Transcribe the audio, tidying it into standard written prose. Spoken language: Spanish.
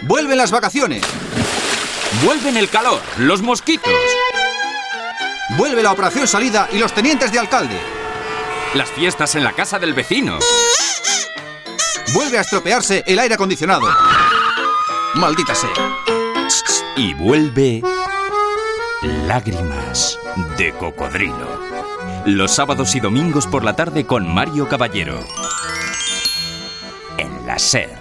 Vuelven las vacaciones. Vuelven el calor, los mosquitos. Vuelve la operación salida y los tenientes de alcalde. Las fiestas en la casa del vecino. Vuelve a estropearse el aire acondicionado. Maldita sea. Y vuelve Lágrimas de cocodrilo. Los sábados y domingos por la tarde con Mario Caballero. En la SER.